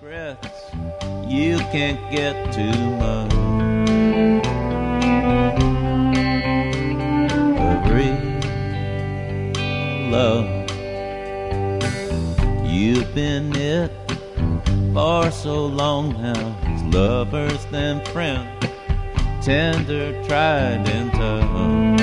Regrets, you can't get too much of real love. You've been it for so long now, as lovers than friends, tender, tried and tough.